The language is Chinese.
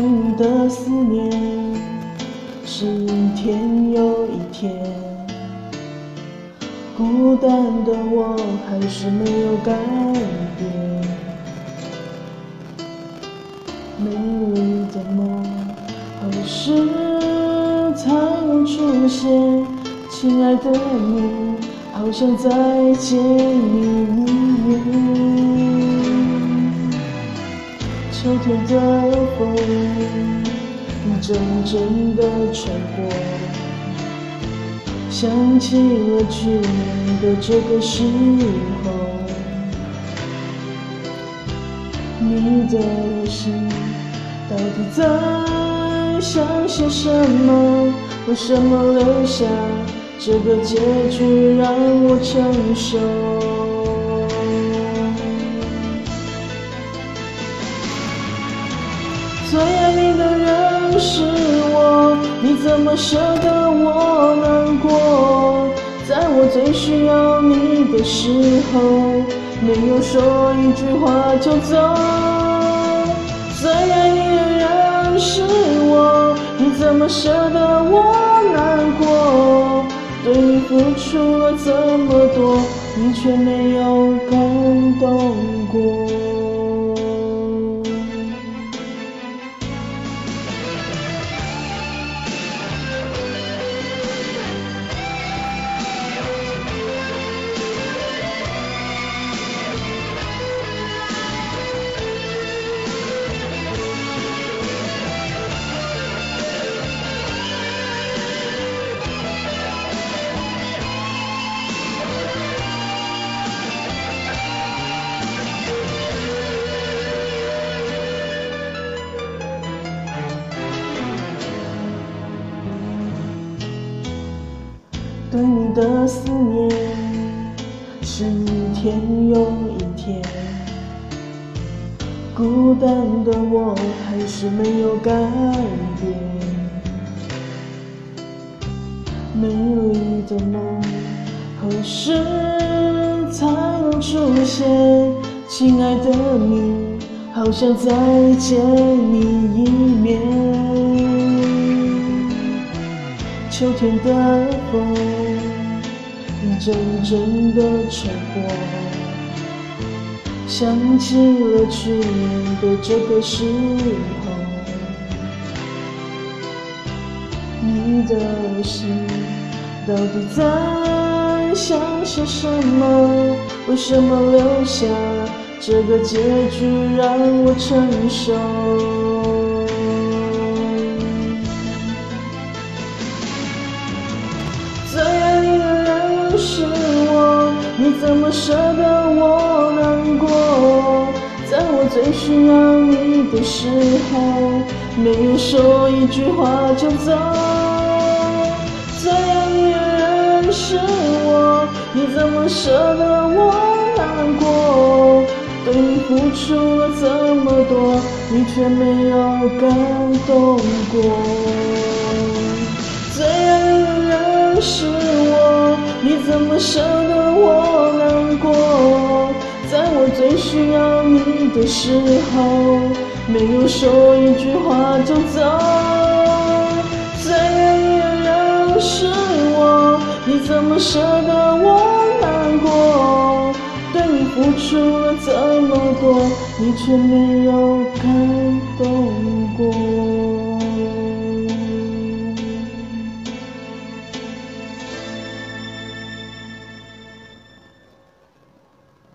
你的思念是一天又一天，孤单的我还是没有改变。美丽的梦何时才能出现？亲爱的你，好想再见你一面。秋天的风阵阵地吹过，想起了去年的这个时候，你的心到底在想些什么？为什么留下这个结局让我承受？最爱你的人是我，你怎么舍得我难过？在我最需要你的时候，没有说一句话就走。最爱你的人是我，你怎么舍得我难过？对你付出了这么多，你却没有感动过。对你的思念是一天又一天，孤单的我还是没有改变。美丽的梦何时才能出现？亲爱的你，好想再见你一面。秋天的风阵阵地吹过，想起了去年的这个时候，你的心到底在想些什么？为什么留下这个结局让我承受？最爱你的人是我，你怎么舍得我难过？在我最需要你的时候，没有说一句话就走。最爱你的人是我，你怎么舍得我难过？对你付出了这么多，你却没有感动过。最爱你的人是我，你怎么舍得我难过？在我最需要你的时候，没有说一句话就走。最爱你的人是我，你怎么舍得我难过？对你付出了这么多，你却没有感动